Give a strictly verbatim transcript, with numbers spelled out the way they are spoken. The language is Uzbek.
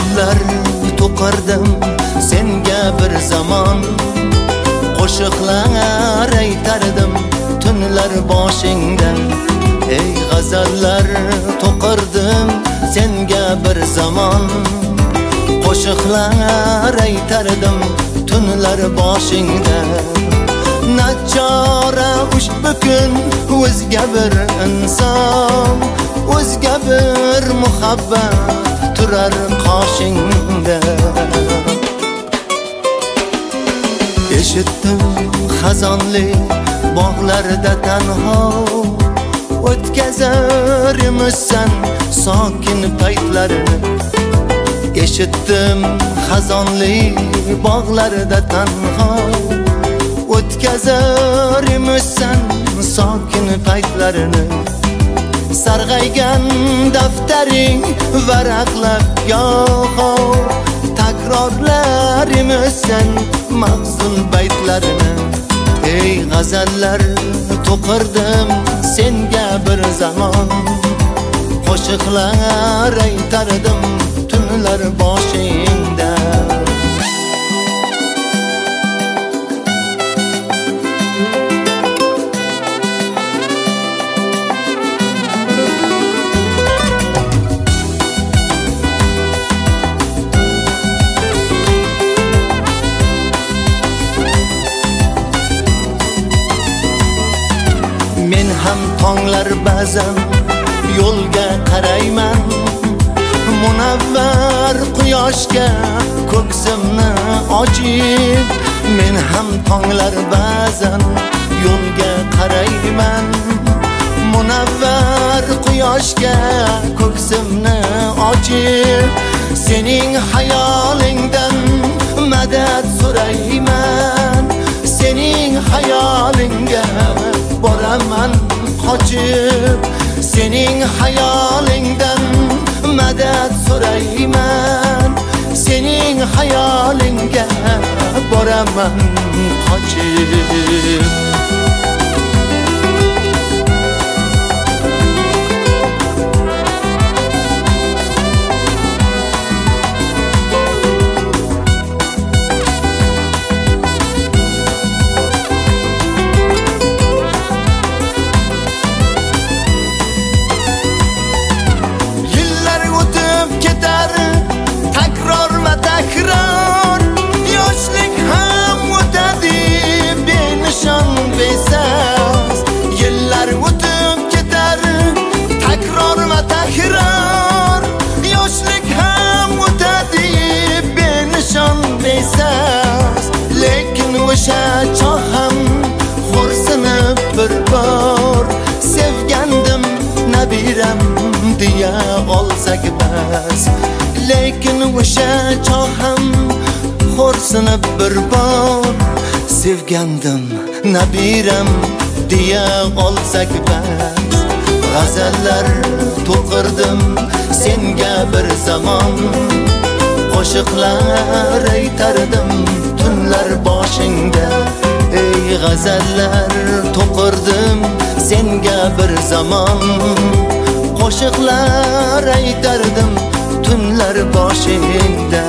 g'azallar to'qirdim senga bir zamon, qo'shiqlar aytardim tunlar boshingda. Ey g'azallar to'qirdim senga bir zamon, qo'shiqlar aytardim tunlar boshingda. Nachora ushbu kun o'zga bir inson, o'zga bir muhabbat turar qoshingda. Eshitdim xazonli bog'larda tanho, o'tkazar emissan sokin paytlarini. Eshitdim xazonli bog'larda tanho, o'tkazar emissan sokin paytlarini. Sarg'aygan daftaring varaqlab yo'qo, takrorlar emissan mahzun baytlarini. Ey g'azallar to'qirdim senga bir zamon, qo'shiqlar aytardim tunlar boshingda. Men ham tonglar ba'zan yo'lga qarayman, munavvar quyoshga ko'ksimni ochib. Men ham tonglar ba'zan yo'lga qarayman, munavvar quyoshga ko'ksimni ochib. Sening hayolingdan madad so'rayman, sening hayolingga boraman qochib. Sening hayolingdan madad so'rayman, sening hayolingga boraman qochib. Takror yoshlik ham o'tadi benishon besas. Yillar o'tib ketar takror va takror, yoshlik ham o'tadi benishon besas. Lekin o'sha choq ham xo'rsinib bir bor, sevgandim nabiram deya olsak bas. Lekin o'sha choq ham xo'rsinib bir bor, sevgandim nabiram deya olsak bas. G'azallar to'qirdim senga bir zamon, qo'shiqlar aytardim tunlar boshingda. Ey g'azallar to'qirdim senga bir zamon, qo'shiqlar aytardim tunlar boshingda.